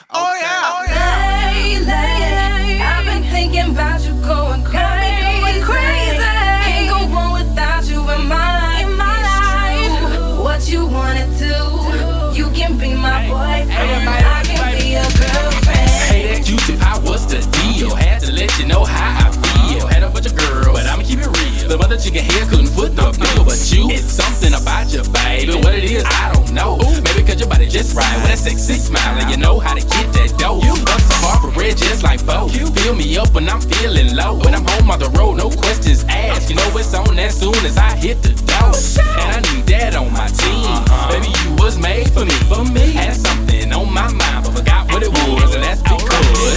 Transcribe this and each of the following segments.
Oh yeah, oh yeah. Lately, I've been thinking about you going crazy. Can't go on without you in my life. What you wanna do? You can be my boyfriend. I can be your girlfriend. Hey, that Q-tip, how was the deal? Had to let you know how I feel. Had a bunch of girls, but I'ma keep it real. The mother chicken head couldn't foot the bill, but you, it's something about you, baby. What it is, I don't know. Maybe cause your body just right with that sexy smile, and you know how to get that dough. You bust a heart for red just like Bo. Fill me up when I'm feeling low. When I'm home on the road, no questions asked. You know it's on as soon as I hit the door. And I need that on my team. Baby, you was made for me. Had something on my mind, but forgot what it was, and that's because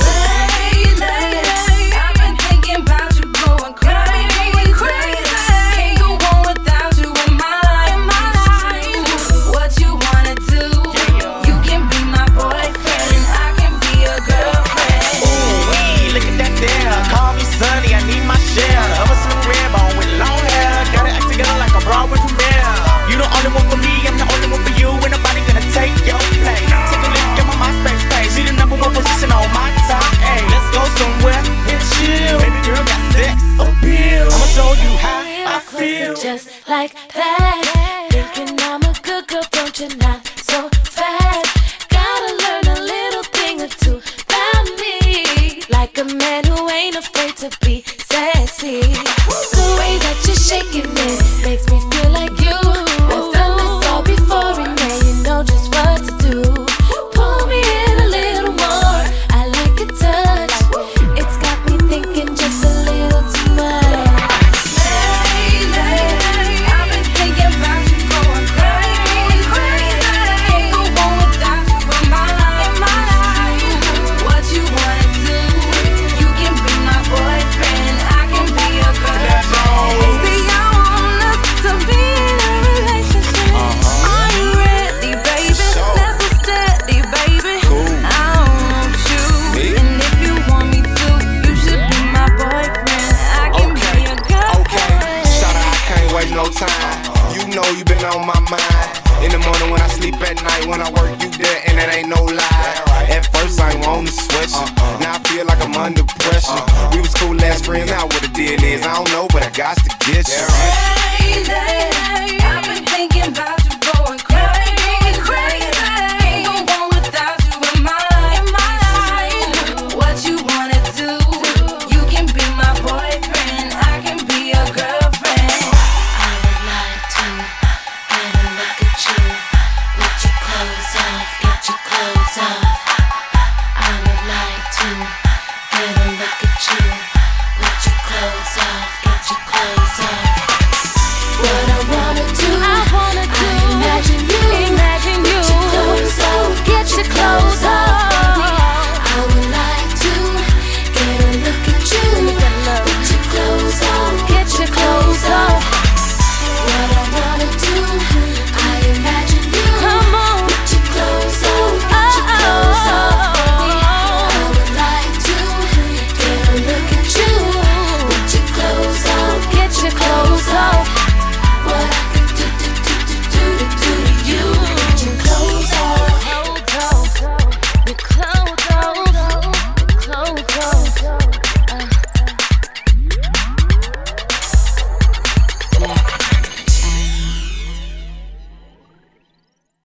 I've been thinking about you going crazy. Can't go on without you in my life. What you wanna do? You can be my boyfriend. I can be your girlfriend. Ooh, look at that there. Call me Sunny, I need my share of a slim red bone with long hair. Gotta act together like a Broadway premiere. You the only one for me, I'm the only one for you. Ain't nobody gonna take your place. Take a look at my MySpace page. See the #1 position on my top. Hey, let's go somewhere and chill. Baby girl got sex appeal. I'ma show you how I feel. Just like that. Thinking I'm a good girl, don't you? Not so fast. Gotta learn a little thing or two about me. Like a man who ain't afraid to be sexy. The way that you're shaking it makes me feel like you. I've done this all before, and now you know just what to do. Pull me in a little more. I like a touch. It's got me thinking just a little too much. I've been thinking about you going crazy. Can't go on without you in my life. What you wanna do? You can be my boyfriend. I can be your girlfriend. See, I want us to be in a relationship. Are you ready, baby? Let's go steady, baby. I want you, and if you want me to, you should be my boyfriend. I can be your girlfriend. Shout out, I can't waste no time. You know you been on my mind. In the morning when I sleep at night, when I work you there, and that ain't no lie. At first I ain't want to sweat you. Now I feel like I'm under pressure. We was cool last friends, now what the deal is, I don't know, but I got to get you. I've been thinking about